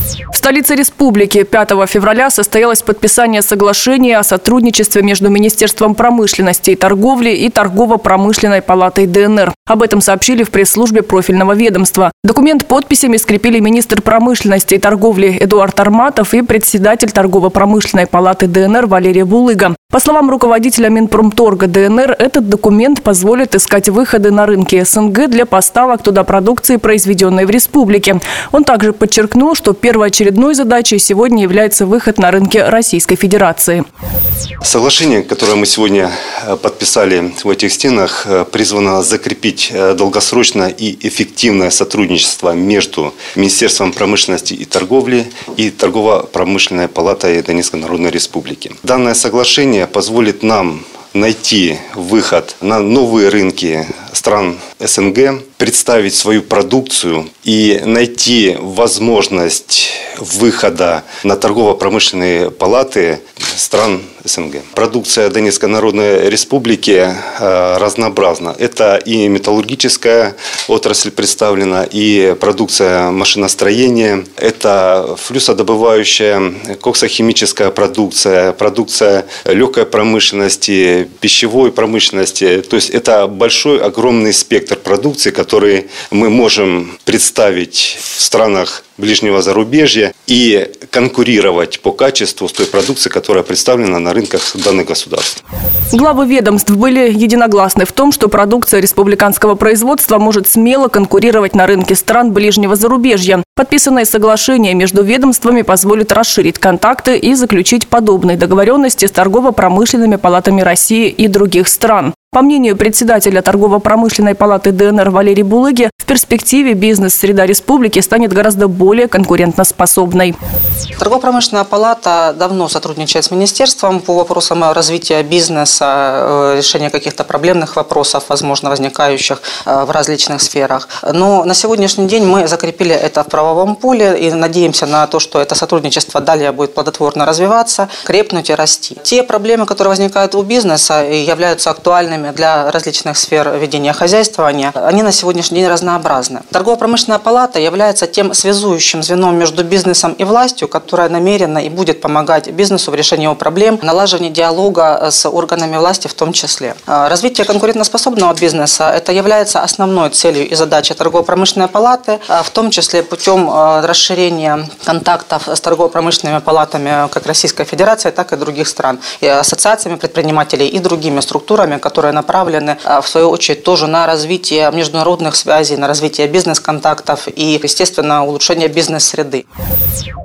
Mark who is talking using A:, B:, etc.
A: В столице республики 5 февраля состоялось подписание соглашения о сотрудничестве между Министерством промышленности и торговли и Торгово-промышленной палатой ДНР. Об этом сообщили в пресс-службе профильного ведомства. Документ подписями скрепили министр промышленности и торговли Эдуард Арматов и председатель Торгово-промышленной палаты ДНР Валерия Булыга. По словам руководителя Минпромторга ДНР, этот документ позволит искать выходы на рынке СНГ для поставок туда продукции, произведенной в республике. Он также подчеркнул, что первоочередной задачей сегодня является выход на рынки Российской Федерации.
B: Соглашение, которое мы сегодня подписали в этих стенах, призвано закрепить долгосрочное и эффективное сотрудничество между Министерством промышленности и торговли и Торгово-промышленной палатой Донецкой Народной Республики. Данное соглашение позволит нам найти выход на новые рынки стран СНГ, представить свою продукцию и найти возможность выхода на торгово-промышленные палаты стран СНГ. Продукция Донецкой Народной Республики разнообразна. Это и металлургическая отрасль представлена, и продукция машиностроения, это флюсодобывающая, коксохимическая продукция, продукция легкой промышленности, пищевой промышленности. То есть это большой, огромный спектр продукции, который мы можем представить в странах ближнего зарубежья и конкурировать по качеству с той продукцией, которая представлена на рынках данных государств.
A: Главы ведомств были единогласны в том, что продукция республиканского производства может смело конкурировать на рынке стран ближнего зарубежья. Подписанное соглашение между ведомствами позволит расширить контакты и заключить подобные договоренности с торгово-промышленными палатами России и других стран. По мнению председателя Торгово-промышленной палаты ДНР Валерии Булыги, в перспективе бизнес-среда республики станет гораздо более конкурентоспособной.
C: Торгово-промышленная палата давно сотрудничает с министерством по вопросам развития бизнеса, решения каких-то проблемных вопросов, возможно, возникающих в различных сферах. Но на сегодняшний день мы закрепили это в правовом поле и надеемся на то, что это сотрудничество далее будет плодотворно развиваться, крепнуть и расти. Те проблемы, которые возникают у бизнеса и являются актуальными для различных сфер ведения хозяйствования, они на сегодняшний день разнообразны. Торгово-промышленная палата является тем связующим звеном между бизнесом и властью, которая намерена и будет помогать бизнесу в решении его проблем, налаживании диалога с органами власти в том числе. Развитие конкурентоспособного бизнеса – это является основной целью и задачей торгово-промышленной палаты, в том числе путем расширения контактов с торгово-промышленными палатами как Российской Федерации, так и других стран, и ассоциациями предпринимателей и другими структурами, которые направлены, в свою очередь, тоже на развитие международных связей, на развитие бизнес-контактов и, естественно, улучшение бизнес-среды.